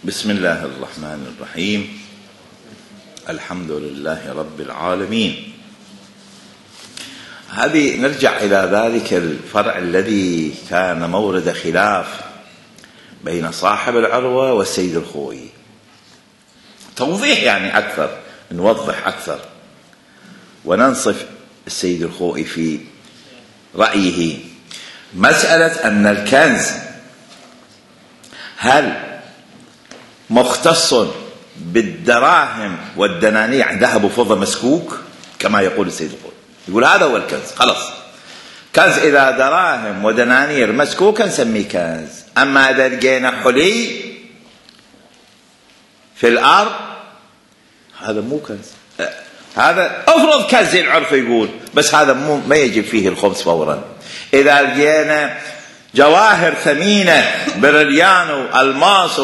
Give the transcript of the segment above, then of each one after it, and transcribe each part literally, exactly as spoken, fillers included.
بسم الله الرحمن الرحيم. الحمد لله رب العالمين. هذه نرجع إلى ذلك الفرع الذي كان مورد خلاف بين صاحب العروة والسيد الخوئي. توضيح يعني أكثر، نوضح أكثر وننصف السيد الخوئي في رأيه. مسألة أن الكنز هل مختص بالدراهم والدنانير، يعني ذهب وفضة مسكوك كما يقول السيد الخوئي، يقول هذا هو الكنز خلاص. كنز إذا دراهم ودنانير مسكوكة نسميه كنز، أما إذا لقينا حلي في الأرض هذا مو كنز. هذا افرض كنز العرف يقول، بس هذا مو ما يجب فيه الخمس فورا. إذا لقينا جواهر ثمينة بريليان والماس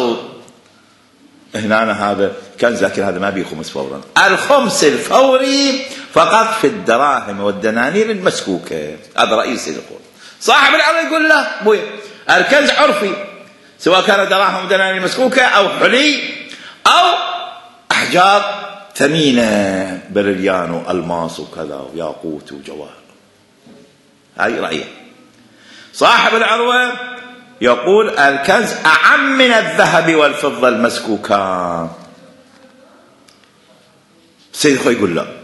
هنا هذا كنز، لكن هذا ما بيه خمس فورا. الخمس الفوري فقط في الدراهم والدنانير المسكوكة. هذا رئيس السيد الخوئي. صاحب العرض يقول لا بوي، الكنز عرفي سواء كان دراهم ودنانير مسكوكة أو حلي أو أحجار ثمينة بريليان والماس وكذا وياقوت وجواهر. هاي رأيه. صاحب العروة يقول الكنز أعم من الذهب والفضة المسكوكان. السيد الخوئي يقول لا،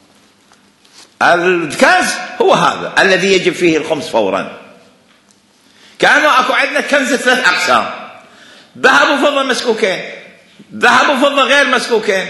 الكنز هو هذا الذي يجب فيه الخمس فورا. كأنه أكو عندنا كنز ثلاث أقسام: ذهب وفضة مسكوكين، ذهب وفضة غير مسكوكين،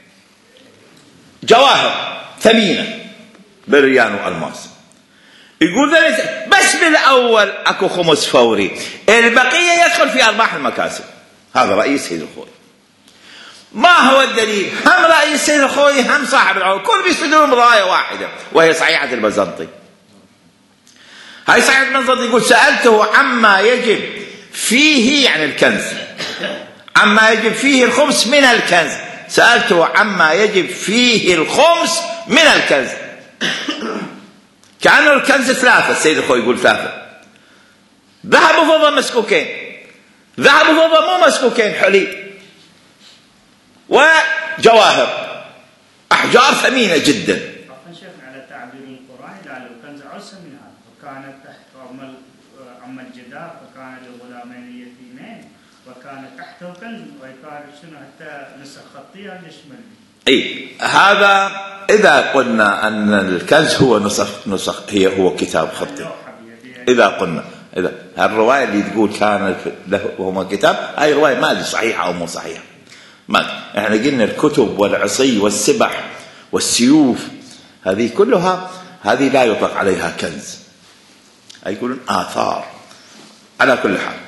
جواهر ثمينة بريان والماس. يقول ذلك بس بالأول أكو خمس فوري، البقية يدخل في أرباح المكاسب. هذا رئيس السيد الخوئي. ما هو الدليل؟ هم رئيس السيد الخوئي هم صاحب العروة كل بيستدلون براية واحدة وهي صحيحة البزنطي. هاي صحيحة البزنطي يقول سألته عما يجب فيه، يعني الكنز، عما يجب فيه الخمس من الكنز. سألته عما يجب فيه الخمس من الكنز. كأنه الكنز ثلاثة. السيد الخوئي يقول ثلاثة: ذهب وفضة مسكوكين، ذهب وفضة مو مسكوكين، حلي وجواهر أحجار ثمينة جدا. شيخنا على تعبير القرآن قال الكنز عرس من هذا، وكانت تحت عم الجدار، وكان للغلامين اليتيمين، وكان تحته كنز، وكان شنو حتى نسخ خطية يشمل. اي هذا إذا قلنا أن الكنز هو نسخ نسخ هي هو كتاب خطي. إذا قلنا إذا الرواية اللي تقول كان له هو كتاب، هاي رواية ما لي صحيحة أو مو صحيحة. ما احنا قلنا الكتب والعصي والسبح والسيوف هذه كلها هذه لا يطلق عليها كنز، يقولون آثار. على كل حال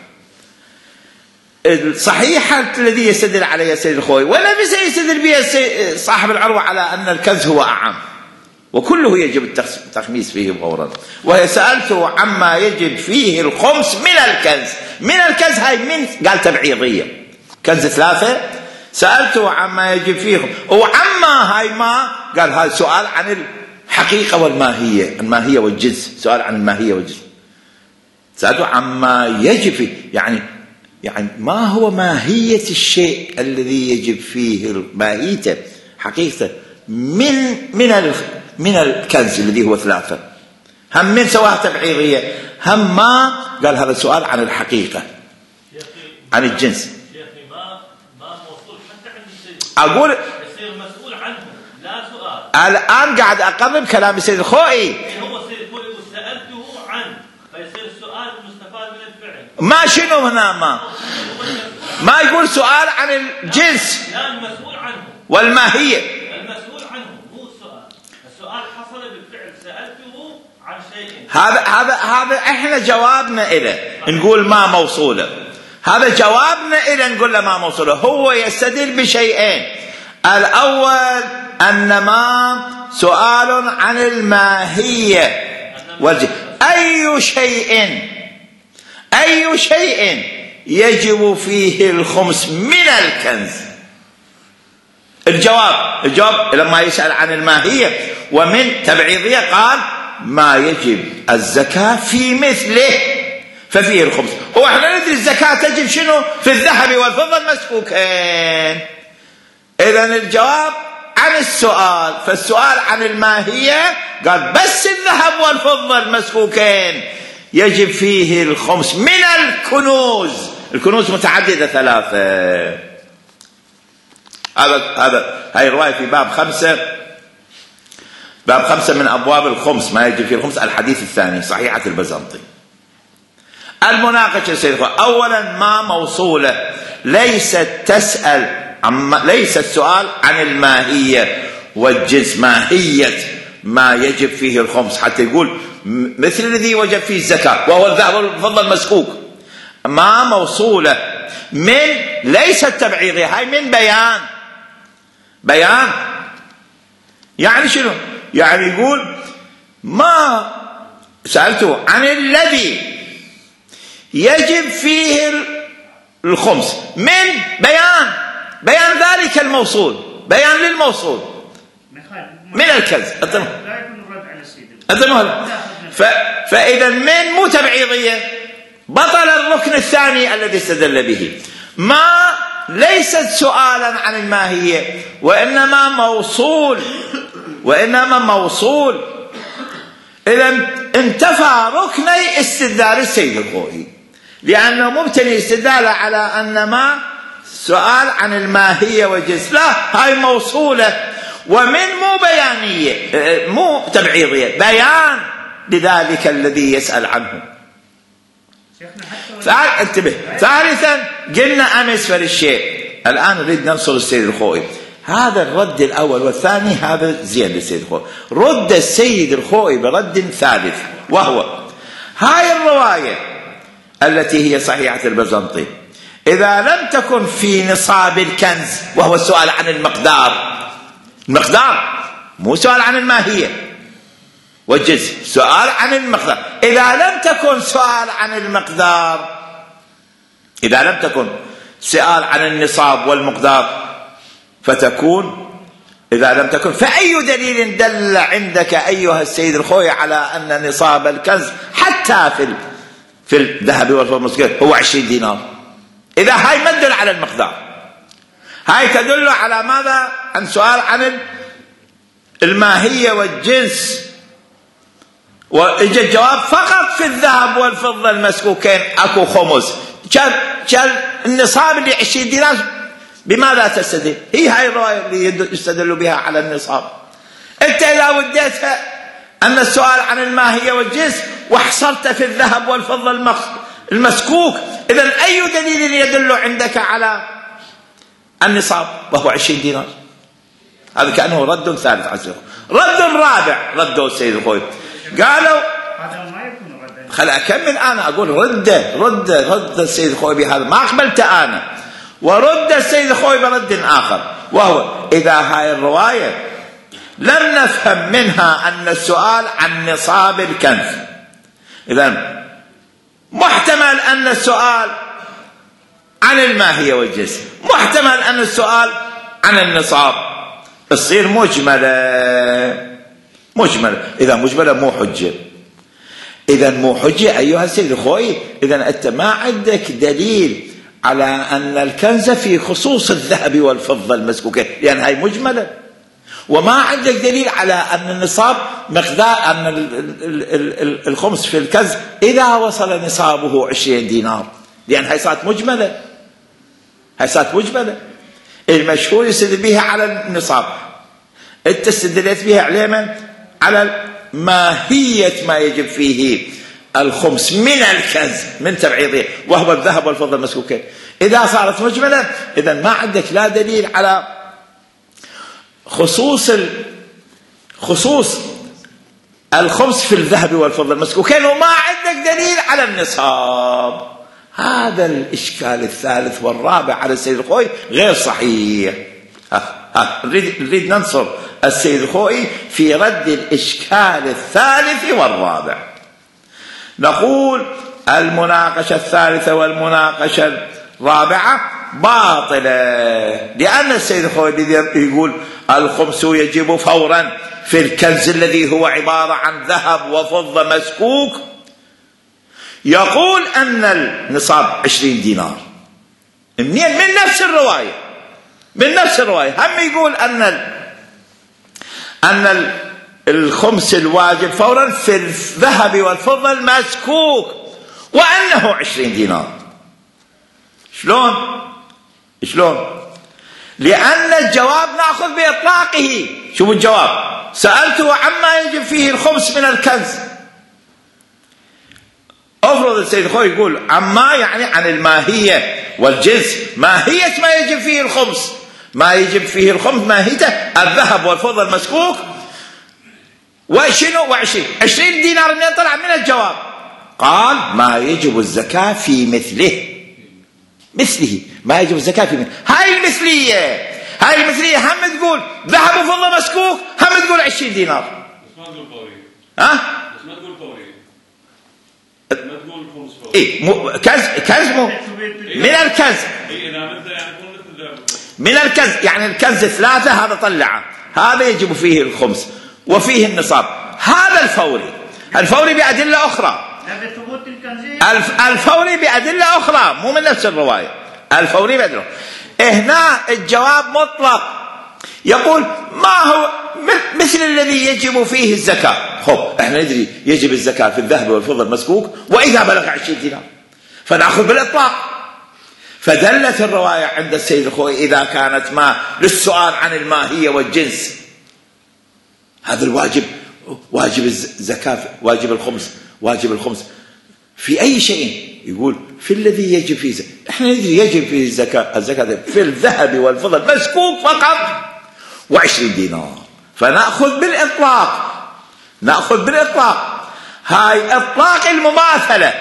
الصحيحة الذي يستدل عليها السيد الخوئي ولا بس يستدل بها صاحب العروة على أن الكنز هو أعم وكله يجب التخميس فيه فورا، وهي سألته عما يجب فيه الخمس من الكنز. من الكنز هاي من قال تبعيضية، كنز ثلاثة. سألته عما يجب فيه وعما هاي ما قال هذا سؤال عن الحقيقة والماهية، الماهية والجنس، سؤال عن الماهية والجنس. سألته عما يجب فيه، يعني يعني ما هو ماهية الشيء الذي يجب فيه ماهيته حقيقته من من من الكنز الذي هو ثلاثة. هم من سواها تبعيضية هم ما قال هذا سؤال عن الحقيقة عن الجنس. ما ما موصول حتى عند السيد. أقول يصير مسؤول عنه لا سؤال. الآن قاعد أقرب كلام السيد الخوئي. هو السيد الخوئي وسألته عنه فيصير السؤال مستفاد من الفعل. ما شنو هنا ما ما يقول سؤال عن الجنس. لا المسؤول عنه والماهية. المسؤول عنه مو السؤال. السؤال حصل بالفعل، سألته عن شيء. هذا هذا هذا احنا جوابنا إله نقول ما موصولة. هذا جوابنا إله نقول له ما موصولة. هو يستدل بشيئين: الأول أن ما سؤال عن الماهية والجنس. أي شيء أي شيء يجب فيه الخمس من الكنز. الجواب الجواب لما يسأل عن الماهية ومن تبعيضية قال ما يجب الزكاة في مثله، ففيه الخمس. واحنا ندري الزكاة تجب شنو؟ في الذهب والفضة المسكوكين. إذا الجواب عن السؤال، فالسؤال عن الماهية قال بس الذهب والفضة المسكوكين يجب فيه الخمس من الكنوز. الكنوز متعددة ثلاثة. هذا هذا هاي الرواية في باب خمسة، باب خمسة من أبواب الخمس، ما يجب فيه الخمس، الحديث الثاني صحيحة البزنطي. المناقشة سيدنا أولا ما موصولة، ليست تسأل عم ليس السؤال عن الماهية والجنس، ماهية ما يجب فيه الخمس، حتى يقول مثل الذي وجب فيه الزكاة وهو الذهب والفضة المسكوك. ما موصولة من ليست تبعيضية، هاي من بيان. بيان يعني شنو؟ يعني يقول ما سألته عن الذي يجب فيه الخمس من بيان، بيان ذلك الموصول، بيان للموصول من الكنز. فإذا من مو تبعيضية، بطل الركن الثاني الذي استدل به. ما ليست سؤالا عن الماهية وإنما موصول، وإنما موصول. إذا انتفى ركني استدلال السيد الخوئي، لأنه مبتني استدلاله على أن ما سؤال عن الماهية والجنس، لا، هاي موصولة ومن مو بيانية مو تبعيضية، بيان لذلك الذي يسأل عنه. انتبه. ثالثا قلنا أمس فر الشيء، الآن نريد ننصر السيد الخوئي. هذا الرد الأول والثاني هذا زين للسيد الخوئي. رد السيد الخوئي برد ثالث، وهو هاي الرواية التي هي صحيحة البزنطي إذا لم تكن في نصاب الكنز، وهو السؤال عن المقدار، المقدار مو سؤال عن الماهية والجنس، سؤال عن المقدار. إذا لم تكن سؤال عن المقدار، إذا لم تكن سؤال عن النصاب والمقدار، فتكون إذا لم تكن، فأي دليل دل عندك أيها السيد الخوي على أن نصاب الكنز حتى في في الذهب والفضة هو عشرين دينار؟ إذا هاي ما تدل على المقدار، هاي تدل على ماذا؟ عن سؤال عن الماهية والجنس. وإجا الجواب فقط في الذهب والفضة المسكوكين أكو خمس. كان كان النصاب اللي عشرين دينار بماذا تستدل؟ هي هاي الرواية اللي يستدل بها على النصاب. أنت إذا وديتها أن السؤال عن الماهية والجنس وحصرت في الذهب والفضة المسكوك، إذن أي دليل يدل عندك على النصاب وهو عشرين دينار؟ هذا كأنه رد ثالث عزيز. رد رابع رده السيد الخوي، قالوا خل أكمل أنا أقول رد رد رد السيد الخوي بهذا، ما أقبلت أنا، ورد السيد الخوي برد آخر، وهو إذا هاي الرواية لم نفهم منها أن السؤال عن نصاب الكنز، إذن محتمل أن السؤال عن الماهية والجنس، محتمل أن السؤال عن النصاب، تصير مجملة مجملة. إذا مجملة مو حجة، إذا مو حجة أيها السيد الخوي. إذا أنت ما عندك دليل على أن الكنز في خصوص الذهب والفضة المسكوكة، لأن هاي مجملة، وما عندك دليل على أن النصاب مقدار أن الخمس في الكنز إذا وصل نصابه عشرين دينار، لأن هاي صارت مجملة، هاي صارت مجملة. المشهور يستدل بها على النصاب، أنت استدلت بها على من؟ على ماهية ما يجب فيه الخمس من الكنز من تبعيضه، وهو الذهب والفضة المسكوكين. إذا صارت مجملة إذا ما عندك لا دليل على خصوص خصوص الخمس في الذهب والفضة المسكوكين، وما عندك دليل على النصاب. هذا الإشكال الثالث والرابع على السيد الخوئي غير صحيح. ها ها نريد نريد ننصر السيد الخوئي في رد الإشكال الثالث والرابع. نقول المناقشة الثالثة والمناقشة الرابعة باطلة، لأن السيد الخوئي يقول الخمس يجب فورا في الكنز الذي هو عبارة عن ذهب وفضة مسكوك، يقول أن النصاب عشرين دينار. منين؟ من نفس الرواية، من نفس الرواية. هم يقول أن أن الخمس الواجب فورا في الذهب والفضة المسكوك وأنه عشرين دينار. شلون؟ شلون؟ لأن الجواب نأخذ بإطلاقه. شوفوا الجواب، سألته عما يجب فيه الخمس من الكنز. أفرض السيد الخوي يقول عما يعني عن الماهية والجنس، ماهية ما يجب فيه الخمس، ما يجب فيه الخمس ماهيته الذهب والفضة المسكوك وشنو وعشرين عشرين دينار. منين طلع؟ من الجواب. قال ما يجب الزكاة في مثله، مثله ما يجب الزكاة في مثله. هاي المثلية، هاي المثلية هم تقول ذهب وفضة مسكوك، هم تقول عشرين دينار. بس ما تقول فوري. ها؟ بس ما تقول فوري. ما تقول خمس فوري. إيه مو كنز، كنز مو من الكنز. إيه إذا مثل يعني يكون مثل ذهب. من الكنز يعني الكنز ثلاثة، هذا طلعه، هذا يجب فيه الخمس وفيه النصاب. هذا الفوري، الفوري بأدلة أخرى. الفوري بأدلة أخرى مو من نفس الرواية. الفوري بأدلة. هنا الجواب مطلق، يقول ما هو مثل الذي يجب فيه الزكاة. خب احنا ندري يجب الزكاة في الذهب والفضة المسكوك وإذا بلغ عشرين دينار، فنأخذ بالإطلاق. فدلت الرواية عند السيد الخوي إذا كانت ما للسؤال عن الماهية والجنس، هذا الواجب واجب الزكاة، واجب الخمس، واجب الخمس في أي شيء. يقول في الذي يجب فيه زكاة. احنا ندري يجب فيه الزكاة، الزكاة في الذهب والفضة المسكوك فقط وعشرين دينار، فنأخذ بالإطلاق، نأخذ بالإطلاق. هاي إطلاق المماثلة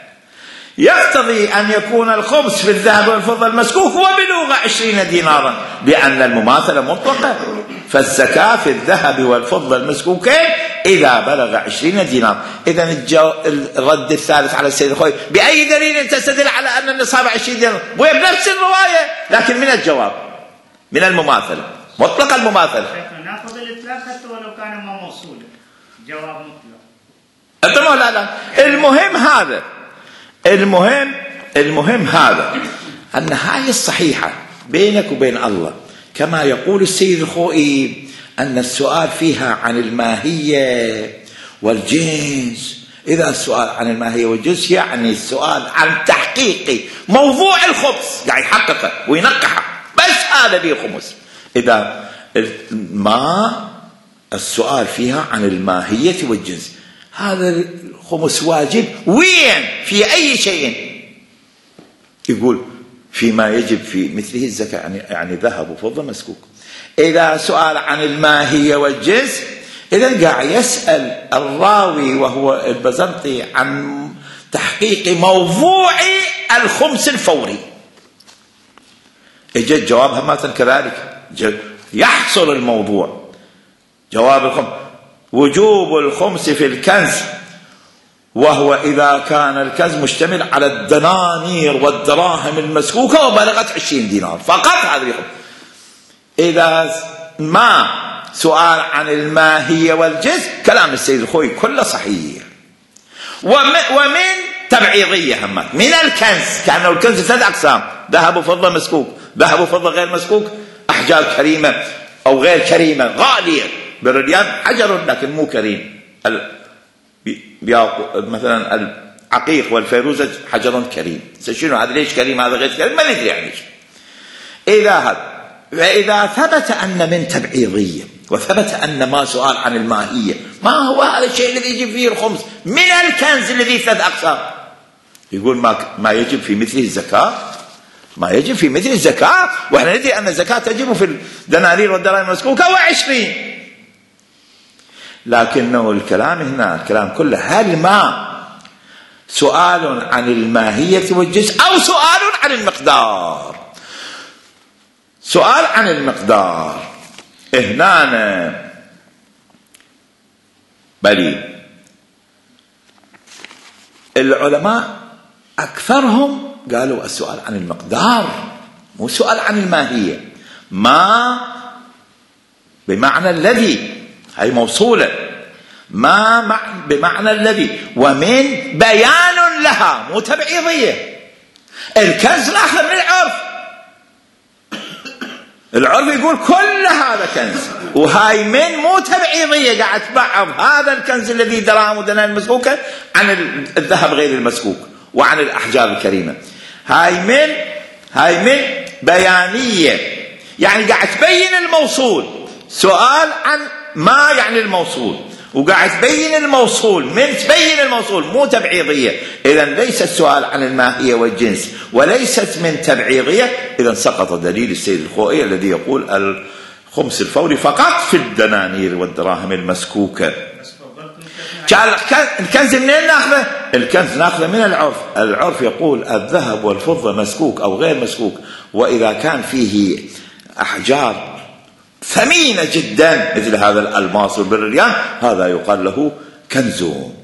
يقتضي أن يكون الخمس في الذهب والفضة المسكوك وبلوغ عشرين دينارا، لأن المماثلة مطلقة. فالزكاة في الذهب والفضة المسكوكين إذا بلغ عشرين دينار. إذن الجو... الرد الثالث على السيد الخوي، بأي دليل تستدل على أن النصاب عشرين دينار؟ بنفس الرواية لكن من الجواب، من المماثلة، مطلق المماثلة. نأخذ الإطلاق حتى ولو كان ما موصولا، جواب مطلق. أنت لا لا المهم هذا، المهم المهم هذا أن هاي الصحيحة بينك وبين الله، كما يقول السيد الخوئي أن السؤال فيها عن الماهية والجنس. إذا السؤال عن الماهية والجنس يعني السؤال عن تحقيق موضوع الخبز، يعني يحققه وينقحه، بس هذا به خمس. إذا ما السؤال فيها عن الماهية والجنس، هذا الخمس واجب وين؟ في أي شيء؟ يقول فيما يجب في مثله الزكاة، يعني, يعني ذهب وفضة مسكوك. إذا سؤال عن الماهية والجنس، إذا قاعد يسأل الراوي وهو البزنطي عن تحقيق موضوع الخمس الفوري. إجا الجواب همة كذلك، يحصل الموضوع. جواب الخمس وجوب الخمس في الكنز، وهو إذا كان الكنز مشتمل على الدنانير والدراهم المسكوكة وبلغت عشرين دينار فقط. هذا يخمس. إذا ما سؤال عن الماهية والجنس، كلام السيد الخوي كله صحيح. ومن تبعيضية همات من الكنز، كأنه الكنز ثلاث أقسام: ذهب وفضة مسكوك، ذهب وفضة غير مسكوك، أحجار كريمة أو غير كريمة غالية، بالريان حجر لكن مو كريم، مثلا العقيق والفيروزة حجر كريم. شنو هذا؟ ليش كريم هذا غير كريم؟ ما ندري يعني. إذا هذا فإذا ثبت أن من تبعيضية وثبت أن ما سؤال عن الماهية، ما هو هذا الشيء الذي يجب فيه الخمس من الكنز الذي ثلاث أقسام؟ يقول ما ما يجب في مثله الزكاة، ما يجب في مثل الزكاة، وإحنا ندري أن الزكاة تجب في الدنانير والدراهم المسكوكة وعشرين. لكنه الكلام هنا الكلام كله هل ما سؤال عن الماهية والجنس أو سؤال عن المقدار؟ سؤال عن المقدار هنا بلي العلماء أكثرهم قالوا السؤال عن المقدار، مو سؤال عن الماهية. ما بمعنى الذي، هي موصولة، ما بمعنى الذي، ومن بيان كلها مو تبعيضية. الكنز ناخذ من العرف، العرف يقول كل هذا كنز، وهاي من مو تبعيضية، قاعد تبعض هذا الكنز الذي دراهم ودنانير مسكوكة عن الذهب غير المسكوك وعن الأحجار الكريمة. هاي من هاي من بيانية، يعني قاعد تبين الموصول. سؤال عن ما يعني الموصول، وقاعد تبين الموصول، من تبين الموصول مو تبعيضية. إذا ليس السؤال عن الماهية والجنس وليست من تبعيضية. إذا سقط دليل السيد الخوئي الذي يقول الخمس الفوري فقط في الدنانير والدراهم المسكوكة. الكنز منين ناخذه؟ الكنز ناخذه من العرف. العرف يقول الذهب والفضة مسكوك أو غير مسكوك، وإذا كان فيه أحجار ثمينة جدا مثل هذا الألماس والبرليان هذا يقال له كنز.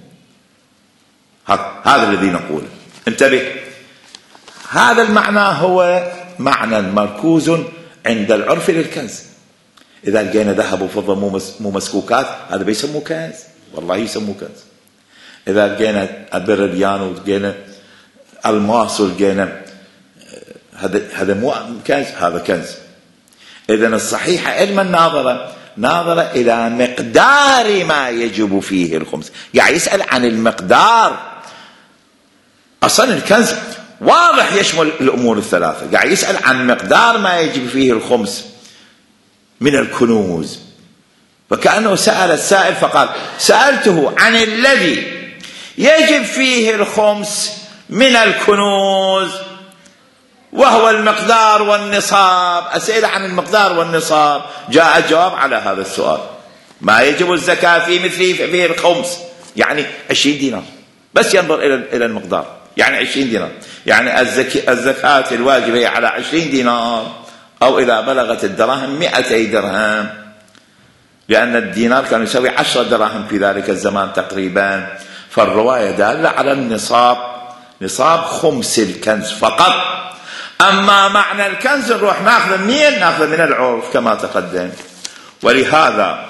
هذا الذي نقوله. انتبه، هذا المعنى هو معنى مركوز عند العرف للكنز. إذا لقينا ذهب وفضة مو مسكوكات هذا بيسموه كنز، والله يسموه كنز. إذا لقينا برليان ولقينا ألماس ولقينا هذا هذا مو كنز، هذا كنز. إذن الصحيح علم الناظرة ناظرة إلى مقدار ما يجب فيه الخمس، يعني يسأل عن المقدار. أصلا الكنز واضح يشمل الأمور الثلاثة، قاعد يسأل عن مقدار ما يجب فيه الخمس من الكنوز. فكأنه سأل السائل فقال سألته عن الذي يجب فيه الخمس من الكنوز وهو المقدار والنصاب. أسئلة عن المقدار والنصاب، جاء الجواب على هذا السؤال. ما يجب الزكاة في مثله فيه الخمس، يعني عشرين دينار، بس ينظر إلى المقدار، يعني عشرين دينار، يعني الزكاة الواجبة هي على عشرين دينار، أو إذا بلغت الدراهم مئتي درهم، لأن الدينار كان يساوي عشرة دراهم في ذلك الزمان تقريبا. فالرواية دالة على النصاب، نصاب خمس الكنز فقط. أما معنى الكنز نروح ناخذ منين؟ ناخذ من العرف كما تقدم. ولهذا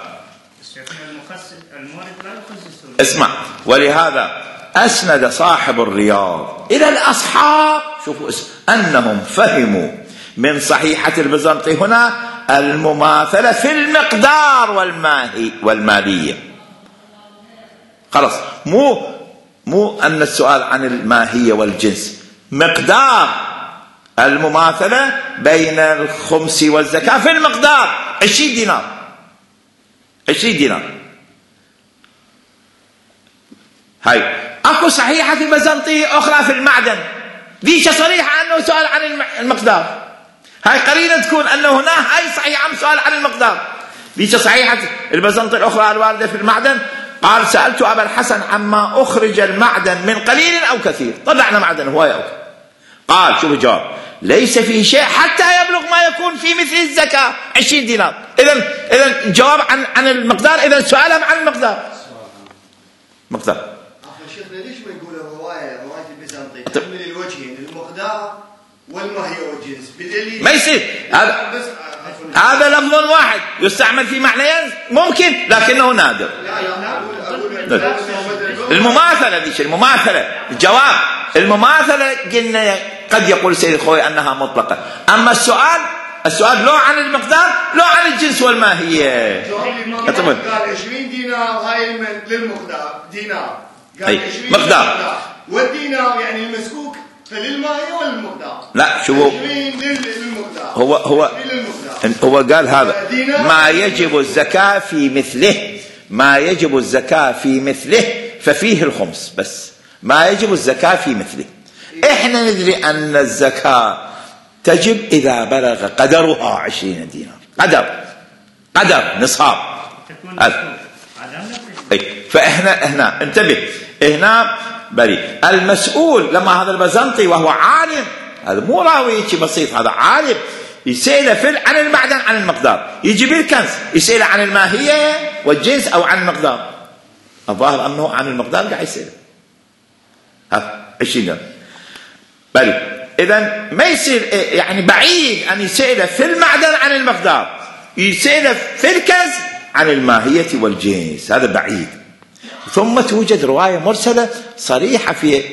اسمع، ولهذا أسند صاحب الرياض إلى الأصحاب، شوفوا أنهم فهموا من صحيحة البيزنطي هنا المماثلة في المقدار والماهي والمالية. خلاص، مو مو أن السؤال عن الماهية والجنس، مقدار المماثلة بين الخمس والزكاة في المقدار. عشرين دينار، عشرين دينار. هاي اكو صحيحة في بيزنطي اخرى في المعدن، ذيك صريحة انه سؤال عن المقدار. هاي قرينة تكون انه هنا هاي صحيحة عن سؤال عن المقدار. ذيك صحيحة البيزنطي الاخرى الواردة في المعدن قال سألت ابا الحسن عما اخرج المعدن من قليل او كثير، طلعنا معدن هواية أو كثير. قال شوف الجواب ليس فيه شيء حتى يبلغ ما يكون في مثل الزكاة عشرين دينار. إذن إذن الجواب عن عن المقدار، إذن سؤالهم عن المقدار. مقدار. أخي شيخنا ليش ما يقول الرواية رواية البيزنطي تحمل الوجهين المقدار والماهية والجنس بدليل؟ ما يصير هذا هذا لفظ واحد يستعمل في معنيين ممكن لكنه نادر. المماثلة ذيش المماثلة الجواب المماثلة قلنا قد يقول السيد الخوئي أنها مطلقة. أما السؤال السؤال لو عن المقدار لو عن الجنس والماهية. قال عشرين دينار هاي للمقدار دينار، قال عشرين مقدار والدينار يعني المسكوك فللماهية والمقدار. لا شو هو هو هو قال هذا ما يجب الزكاة في مثله، ما يجب الزكاة في مثله ففيه الخمس، بس ما يجب الزكاة في مثله. احنا ندري ان الزكاة تجب اذا بلغ قدرها عشرين دينار، قدر قدر نصاب. فاحنا هنا انتبه، هنا بري المسؤول لما هذا البيزنطي وهو عالم، هذا مو راوي شيء بسيط، هذا عالم يسأله في عن المعدن عن المقدار، يجيب الكنز يسأله عن الماهية والجنس او عن المقدار. الظاهر انه عن المقدار قاعد يسأله ها عشرين. بل إذن ما يصير يعني بعيد أن يسأله في المعدن عن المقدار، يسأله في الكنز عن الماهية والجنس، هذا بعيد. ثم توجد رواية مرسلة صريحة في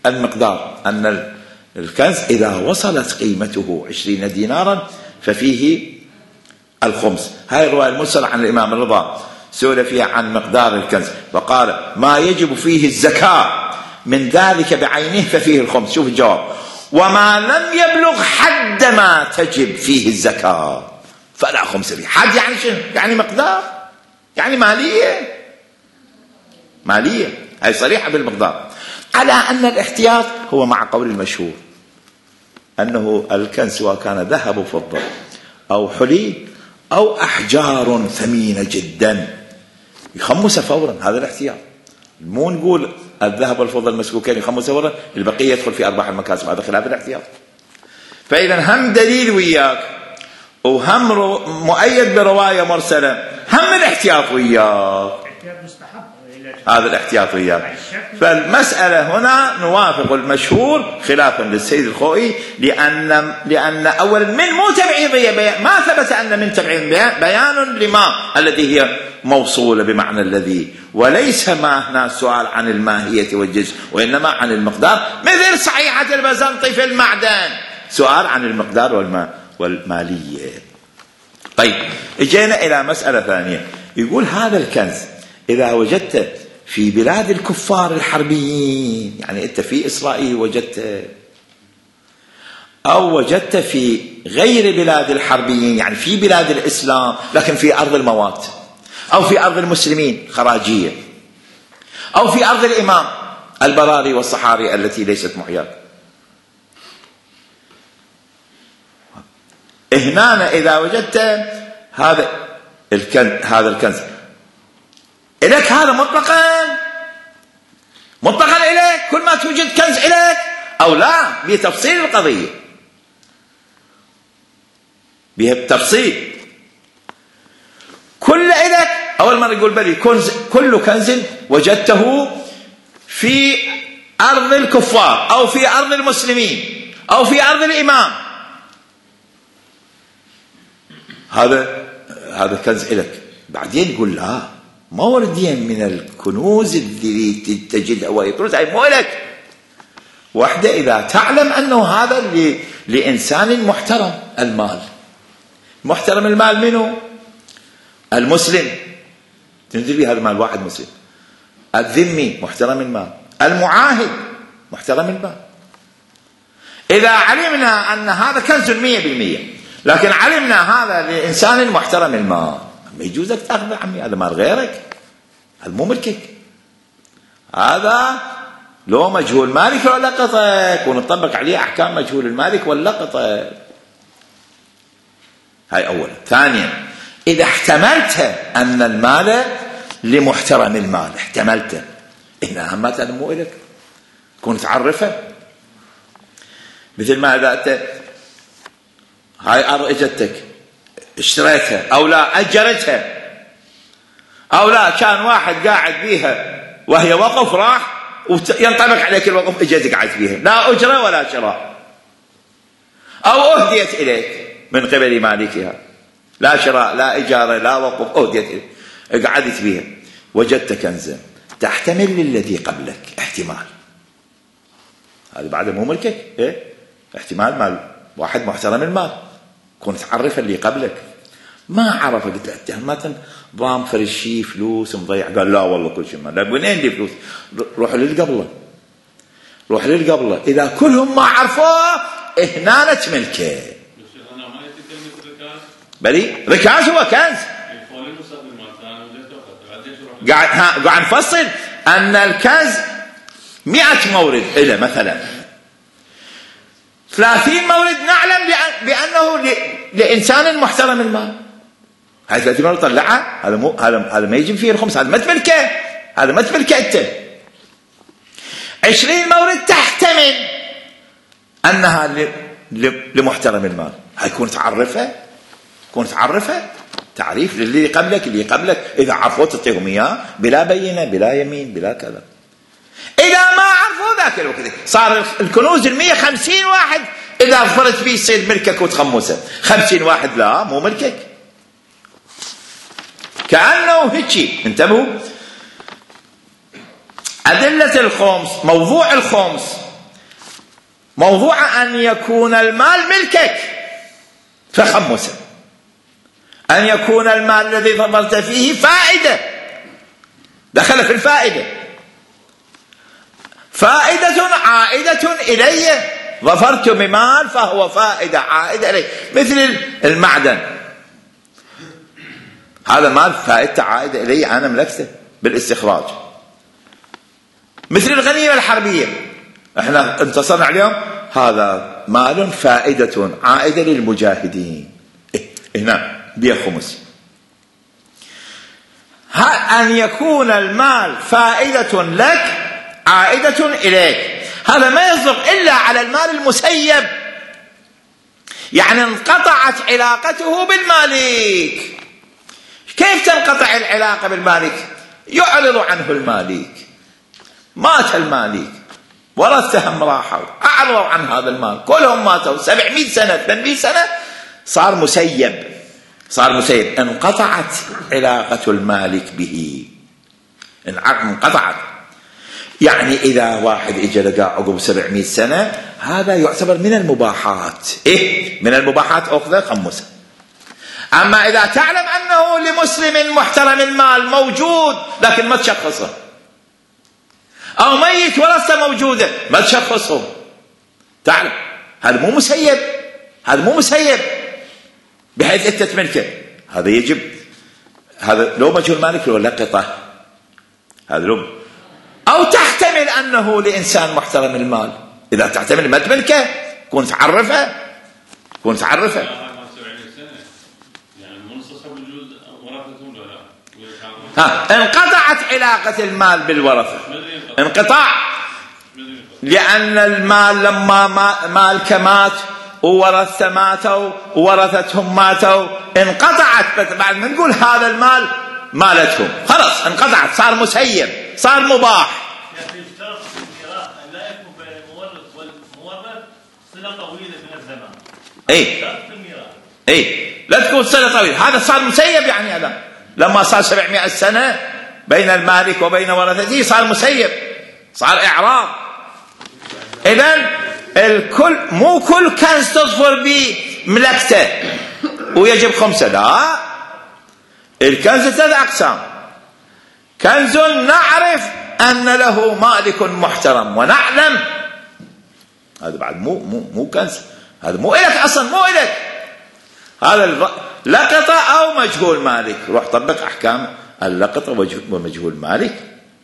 المقدار أن الكنز إذا وصلت قيمته عشرين دينارا ففيه الخمس. هاي الرواية المرسلة عن الإمام الرضا سئل فيها عن مقدار الكنز فقال ما يجب فيه الزكاة من ذلك بعينه ففيه الخمس. شوف الجواب: وما لم يبلغ حد ما تجب فيه الزكاة فلا خمس فيه. حد يعني شنو؟ يعني مقدار، يعني مالية، مالية. هاي صريحة بالمقدار، على أن الاحتياط هو مع قول المشهور أنه الكنز سواء كان ذهب وفضة أو حلي أو أحجار ثمينة جدا يخمس فورا. هذا الاحتياط. مو نقول الذهب والفضة المسكوكين يخمس فورا، البقية يدخل في أرباح المكاسب. هذا خلاف الاحتياط. فإذا هم دليل وياك وهم مؤيد برواية مرسلة، هم الاحتياط وياك. هذا الاحتياط وياك. فالمسألة هنا نوافق المشهور خلافا للسيد الخوئي، لأن لأن أولا من مو تبعيضية، ما ثبت أن من تبعيض بيان لما الذي هي موصولة بمعنى الذي، وليس ما هنا سؤال عن الماهية والجزء وإنما عن المقدار، مثل صحيحة البزنطي في المعدن سؤال عن المقدار والما والمالية. طيب اجينا إلى مسألة ثانية. يقول هذا الكنز إذا وجدت في بلاد الكفار الحربيين، يعني أنت في إسرائيل وجدت، أو وجدت في غير بلاد الحربيين يعني في بلاد الإسلام لكن في أرض الموات، أو في أرض المسلمين خراجية، أو في أرض الإمام البراري والصحاري التي ليست محياة، هنا إذا وجدت هذا الكنز هذا الكنز إليك، هذا مطلقا مطلقا إليك، كل ما توجد كنز إليك، أو لا بتفصيل القضية، بتفصيل كل إليك. أول مرة يقول بلي كنز، كل كنز وجدته في أرض الكفار أو في أرض المسلمين أو في أرض الإمام، هذا هذا كنز إليك. بعدين يقول لا، ما ورديا من الكنوز اللي تجدها ويكنوز أي مو لك واحدة إذا تعلم أنه هذا لإنسان محترم المال. محترم المال منه المسلم، تنزل به هذا المال واحد مسلم، الذمي محترم المال، المعاهد محترم المال. إذا علمنا أن هذا كنز مية بالمية، لكن علمنا هذا لإنسان محترم المال، ما يجوزك تأخذ عمي، هذا مال غيرك، هذا مو ملكك، هذا لو مجهول مالك ولا لقطك، ونطبق عليه أحكام مجهول المالك واللقطة. هاي أولا. ثانيا، إذا احتملت أن المال لمحترم المال، احتملت هنا همات هذا مو إلك، كون تعرفه. مثل ما إذا أنت هاي أرض إجتك اشتريتها أو لا أجرتها، أو لا كان واحد قاعد بيها وهي وقف راح وينطبق عليك الوقف اجت قاعد فيها، لا أجرة ولا شراء، أو أهديت إليك من قبل مالكها، لا شراء لا إجارة لا وقف، أهديت إليك قعدت فيها، وجدت كنزا تحتمل للذي قبلك احتمال، هذا بعد مو ملكك، إيه؟ احتمال مال واحد محترم المال، كنت تعرف اللي قبلك، ما عرف، قلت له اتهمات ضام فرشي فلوس مضيع، قال لا والله كل شيء ما، لا وين لي فلوس؟ روح للقبله، روح للقبله، اذا كلهم ما عرفوه هنا تملكه. بلي ركاز هو كنز. قاعد ها قاعد نفصل ان الكنز مئة مورد إلى مثلا ثلاثين مورد نعلم بأنه لإنسان محترم المال، هاي ثلاثين مورد طلعها، هذا مو هذا هذا ما يجي فيه الخمس، هذا ما تملكه، هذا ما تملكه أنت. عشرين مورد تحتمل أنها لمحترم المال، هاي كون تعرفها، كون تعرفها تعريف للي قبلك، اللي قبلك إذا عرفوا تعطيهم إياه بلا بينة بلا يمين بلا كذا. إذا ما عرفوا ذاك الوقت صار الكنوز المية خمسين واحد إذا فرت فيه يصير ملكك وتخمسه، خمسين واحد لا مو ملكك، كأنه هيك. انتبهوا، أدلة الخمس، موضوع الخمس موضوع أن يكون المال ملكك فخمسه، أن يكون المال الذي ظفرت فيه فائدة، دخل في الفائدة، فائدة عائدة إلي، ظفرت بمال فهو فائدة عائدة إلي، مثل المعدن، هذا مال فائدة عائدة إلي أنا ملكته بالاستخراج. مثل الغنيمة الحربية، احنا انتصرنا اليوم، هذا مال فائدة عائدة للمجاهدين، هنا بيه خمس. أن يكون المال فائدة لك عائدة إليك، هذا ما يصدق إلا على المال المسيب، يعني انقطعت علاقته بالمالك. كيف تنقطع العلاقة بالمالك؟ يعرض عنه المالك، مات المالك، ورثهم راحوا أعرضوا عن هذا المال، كلهم ماتوا سبعمائة سنة ثمانمائة سنة، صار مسيب، صار مسيب، انقطعت علاقة المالك به، انقطعت. يعني إذا واحد إجا لقى عقب سبعمائة سنة، هذا يعتبر من المباحات، إيه من المباحات أخذ خمسة. أما إذا تعلم أنه لمسلم محترم المال موجود لكن ما تشخصه، أو ميت ورثة موجودة ما تشخصه، تعلم هذا مو مسيب، هذا مو مسيب بحيث أنت تملكه، هذا يجب، هذا لو مجهول مالك لو لقطه، هذا لو، أو تحتمل أنه لإنسان محترم المال، إذا تحتمل ما تملكه كون تعرفه، كون تعرفه. ها انقطعت علاقة المال بالورثة، انقطاع، لأن المال لما مالك مات وورثة ماتوا وورثتهم ماتوا انقطعت، بعد ما نقول هذا المال مالتهم خلاص انقطعت، صار مسيب، صار مباح. يعني يفترض في القراءة أن لا يكون بين المورث والمورث صلة طويلة من الزمان. اي اي لا تكون صلة طويلة، هذا صار مسيب، يعني هذا لما صار سبعمائة سنة بين المالك وبين ورثته صار مسيب، صار إعراض. إذن الكل، مو كل كنز تظفر به ملكته ويجب خمسة، لا، الكنز ثلاث أقسام: كنز نعرف أن له مالك محترم ونعلم، هذا بعد مو مو مو كنز، هذا مو إلك أصلا، مو إلك، هذا لقطة أو مجهول مالك، روح طبق أحكام اللقطة ومجهول مالك.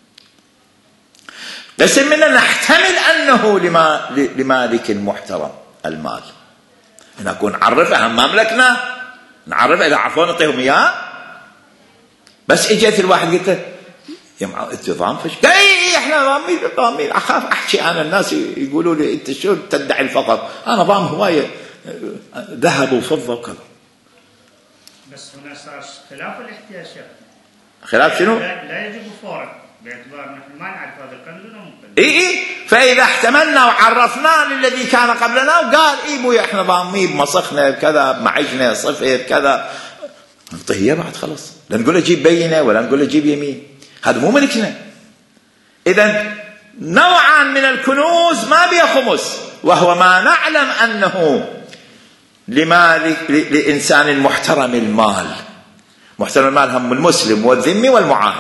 قسم منا نحتمل أنه لما لمالك محترم المال، نكون نعرفه، هم ما ملكنا نعرفه، إذا عرفوا نعطيهم إياه. بس إجيت الواحد قلت له يا معود أنت ضامفش، قال إيه إحنا ضامين ضامين، أخاف أحكي أنا، الناس يقولوا لي أنت شو تدعي الفقر، أنا ضام هواية ذهب وفضة وكذا. بس هنا صار خلاف الاحتياجات. خلاف شنو؟ لا يجب فورا باعتبار نحن ما نعرف هذا كنز ولا مو كنز. اي اي فاذا احتملنا وعرفناه للذي كان قبلنا وقال اي بويا احنا ضامين بمصخنا بكذا بمعجنا صفر كذا، نعطيه بعد خلاص، لا نقول له جيب بينه ولا نقول له جيب يمين، هذا مو ملكنا. اذا نوعا من الكنوز ما بيه خمس، وهو ما نعلم انه لمالك لإنسان محترم المال، محترم المال هم المسلم والذمي والمعاهد،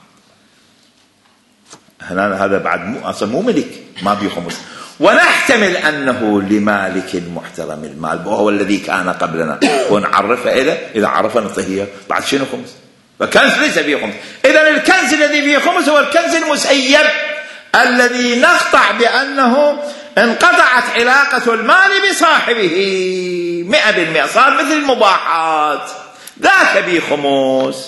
هنا هذا بعد مو أصلا مو ملك، ما بيه خمس. ونحتمل أنه لمالك محترم المال وهو الذي كان قبلنا، ونعرفه إلى إذا عرفنا نعطيه بعد شنو خمس، فكنز ليس بيه خمس. إذن الكنز الذي بيه خمس هو الكنز المسيب الذي نقطع بأنه انقطعت علاقة المال بصاحبه مئة بالمئة، صار مثل المباحات، ذاك بيه خمس.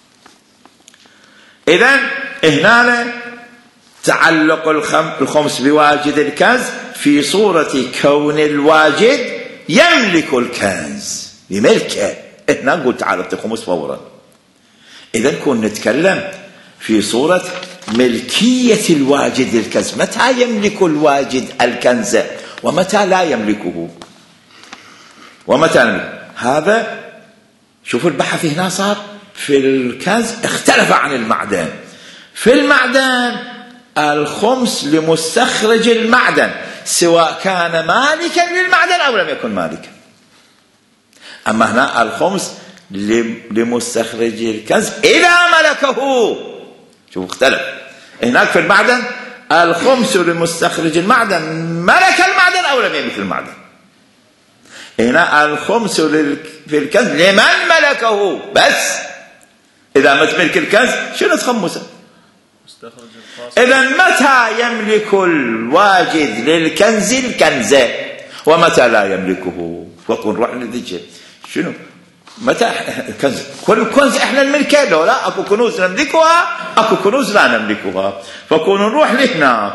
إذن هنا تعلق الخمس بواجد الكنز في صورة كون الواجد يملك الكنز بملكه، هنا نقول تعالى الخمس فورا. إذن كنا نتكلم في صورة ملكية الواجد الكنز، متى يملك الواجد الكنز ومتى لا يملكه، ومتى يملك. هذا شوفوا البحث هنا صار في الكنز اختلف عن المعدن. في المعدن الخمس لمستخرج المعدن، سواء كان مالكا للمعدن أو لم يكن مالكا. أما هنا الخمس لمستخرج الكنز إذا ملكه. شوف اختلف، هناك في المعدن الخمس لمستخرج المعدن ملك المعدن أو لم يملك المعدن. هنا الخمس في الكنز لمن ملكه بس. إذا ما تملك الكنز شنو تخمسه؟ إذا متى يملك الواجد للكنز الكنز ومتى لا يملكه؟ وقل روح لذيك شنو متى الكنز؟ كل كنز احنا نملكه لو لا اكو كنوز نملكها، اكو كنوز لا نملكها، فكون نروح لهناك.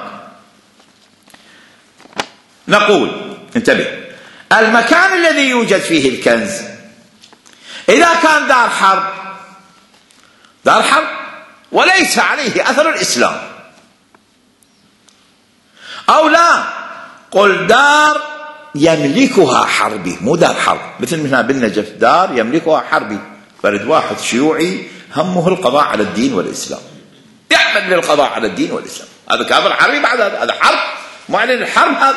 نقول انتبه، المكان الذي يوجد فيه الكنز إذا كان دار حرب، دار حرب وليس عليه أثر الإسلام، أو لا قل دار يملكها حربي مو دار حرب، مثل هنا بالنجف دار يملكها حربي، فرد واحد شيوعي همه القضاء على الدين والإسلام، يعمل للقضاء على الدين والإسلام، هذا كافر حربي بعد هذا حرب معلن الحرب، هذا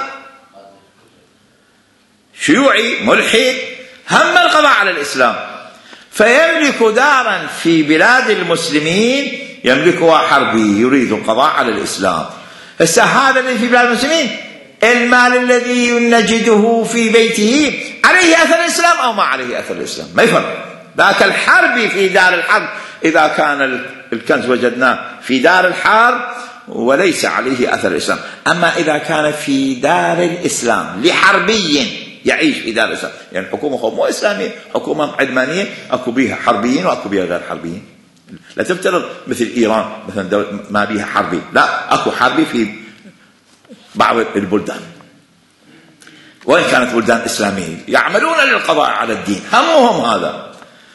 شيوعي ملحد هم القضاء على الإسلام، فيملك دارا في بلاد المسلمين يملكها حربي يريد القضاء على الإسلام. هسه هذا اللي في بلاد المسلمين المال الذي نجده في بيته عليه أثر الإسلام أو ما عليه أثر الإسلام، ما يفرق. ذاك الحربي في دار الحرب إذا كان الكنز وجدناه في دار الحرب وليس عليه أثر الإسلام. أما إذا كان في دار الإسلام لحربي يعيش في دار الإسلام، يعني حكومة مو إسلامية، حكومة علمانية، أكو بيها حربيين وأكو بيها غير حربيين. لا تفترض مثل إيران مثلا دولة ما بيها حربي، لا أكو حربي في بعض البلدان، وإن كانت بلدان إسلامية يعملون للقضاء على الدين، همهم هذا.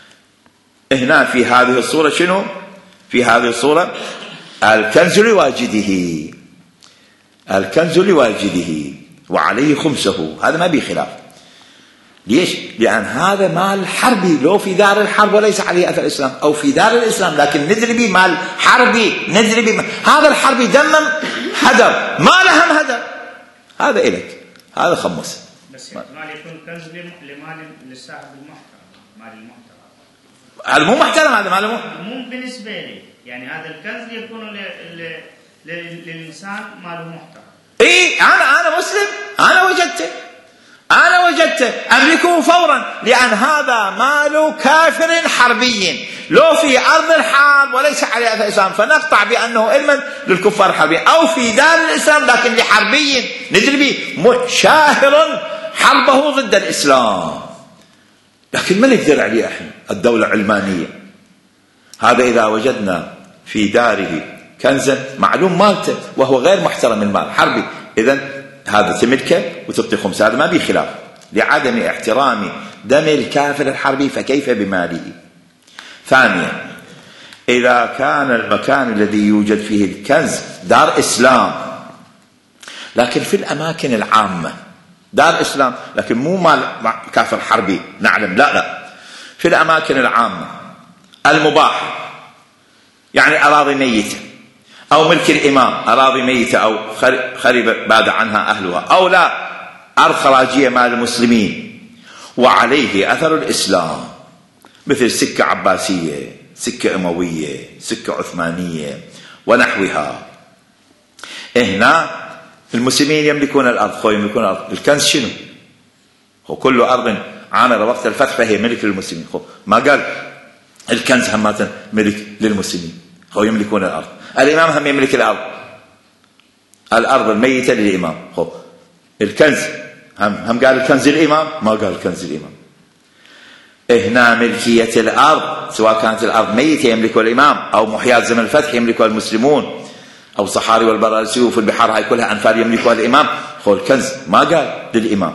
هنا في هذه الصورة شنو؟ في هذه الصورة الكنز لواجده، الكنز لواجده وعليه خمسه، هذا ما بيه خلاف. ليش؟ لأن هذا مال حربي، لو في دار الحرب وليس عليه أثر الإسلام، أو في دار الإسلام لكن ندري به مال حربي، ندري به هذا الحربي دمم هدر، ما لهم هدر، هذا إلك، هذا خمس. بس مال يكون كنز لمال للصاحب المحترم، مال المحترم. هذا مو محترم، هذا ماله مو بالنسبة لي، يعني هذا الكنز يكون للإنسان ماله محترم. إيه أنا أنا مسلم، أنا وجدته، أنا وجدته أملكه فورا، لأن هذا مال كافر حربي لو في أرض الحرب وليس عليه أثر الإسلام، فنقطع بأنه علما للكفار الحربيين، أو في دار الإسلام لكن لحربي ندري به شاهر حربه ضد الإسلام، لكن ما نقدر عليه احنا الدولة العلمانية. هذا إذا وجدنا في داره كنزا معلوم مالته وهو غير محترم المال حربي، إذن هذا تملكه وتعطي خمس، هذا ما بيه خلاف لعدم احترام دم الكافر الحربي، فكيف بماله؟ ثانيا، إذا كان المكان الذي يوجد فيه الكنز دار إسلام لكن في الأماكن العامة، دار إسلام لكن مو مال كافر حربي نعلم، لا لا، في الأماكن العامة المباحة، يعني أراضي ميتة أو ملك الإمام أراضي ميتة أو خرب بعد عنها أهلها، أو لا أرض خراجية مال المسلمين وعليه أثر الإسلام، مثل سكة عباسية، سكة أموية، سكة عثمانية ونحوها. هنا المسلمين يملكون الأرض، خو يملكون الأرض، الكنز شنو؟ هو كل أرض عامرة وقت الفتح فهي ملك للمسلمين، خو ما قال الكنز همات ملك للمسلمين، هو يملكون الأرض. الإمام هم يملك الأرض، الأرض الميتة للإمام، خو الكنز هم هم قال الكنز الإمام، ما قال الكنز الإمام. هنا ملكية الأرض سواء كانت الأرض ميتة يملكها الإمام أو محيات زمن الفتح يملكها المسلمون، أو صحاري والبرارسي وفي البحار هاي كلها أنفال يملكها الإمام، خو الكنز ما قال للإمام.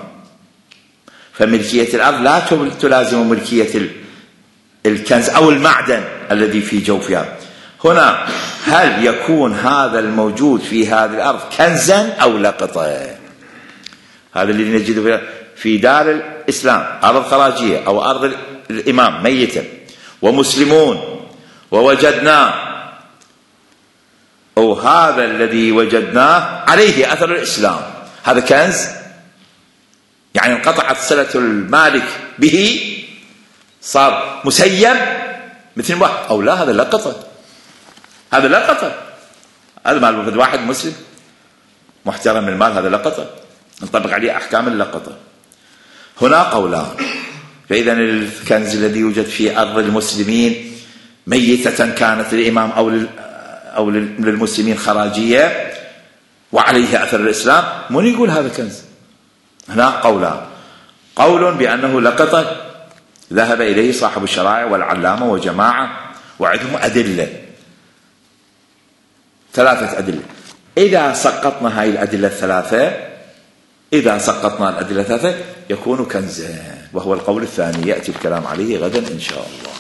فملكية الأرض لا تلازم ملكية الكنز أو المعدن الذي في جوفها. هنا هل يكون هذا الموجود في هذه الأرض كنزا أو لقطة؟ هذا اللي نجده في دار الإسلام، أرض خراجية أو أرض الإمام ميتة ومسلمون ووجدناه، أو هذا الذي وجدناه عليه أثر الإسلام هذا كنز، يعني انقطعت صلة المالك به صار مسيب مثل واحد، أو لا هذا لقطة، هذا لقطة، هذا مال واحد مسلم محترم المال، هذا لقطة نطبق عليه أحكام اللقطة. هنا قولان. فإذا الكنز الذي يوجد في أرض المسلمين ميتة كانت للإمام أو أو للمسلمين خراجية وعليه أثر الإسلام، من يقول هذا كنز؟ هنا قولان. قول بأنه لقطة ذهب إليه صاحب الشرائع والعلامة وجماعة وعندهم أدلة، ثلاثة أدلة. إذا سقطنا هاي الأدلة الثلاثة إذا سقطنا الأدلة الثلاثة يكون كنزا، وهو القول الثاني يأتي الكلام عليه غدا إن شاء الله.